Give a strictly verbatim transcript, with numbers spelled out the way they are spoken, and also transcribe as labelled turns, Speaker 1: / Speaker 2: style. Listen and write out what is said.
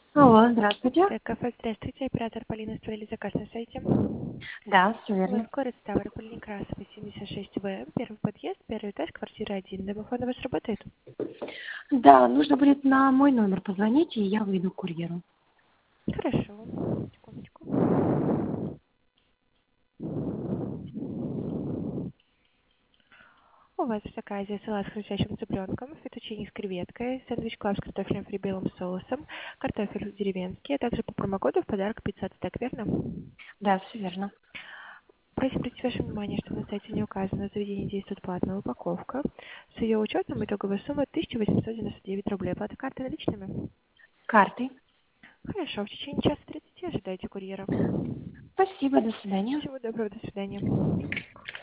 Speaker 1: Алло, здравствуйте.
Speaker 2: Так, кафе, здравствуйте, оператор Полина, оставили заказ на сайте.
Speaker 1: Да, все
Speaker 2: У вас
Speaker 1: верно.
Speaker 2: город Ставрополь, Некрасова, семьдесят шесть В, первый подъезд, первый этаж, квартира один. Домофон у вас работает?
Speaker 1: Да, нужно будет на мой номер позвонить, и я выйду к курьеру.
Speaker 2: Хорошо, секундочку. У вас в заказе салат с хрустящим цыпленком, фетучини с креветкой, сэндвич клаб с картофелем фри белым соусом, картофель деревенский, а также по промокоду в подарок пицца от стек, верно?
Speaker 1: Да, все верно.
Speaker 2: Просим обратить ваше внимание, что на сайте не указано, в заведении действует платная упаковка. С ее учетом итоговая сумма тысяча восемьсот девяносто девять рублей. Оплата карты наличными?
Speaker 1: Картой.
Speaker 2: Хорошо, в течение часа тридцати ожидайте курьера.
Speaker 1: Спасибо, до свидания.
Speaker 2: Всего доброго, до свидания.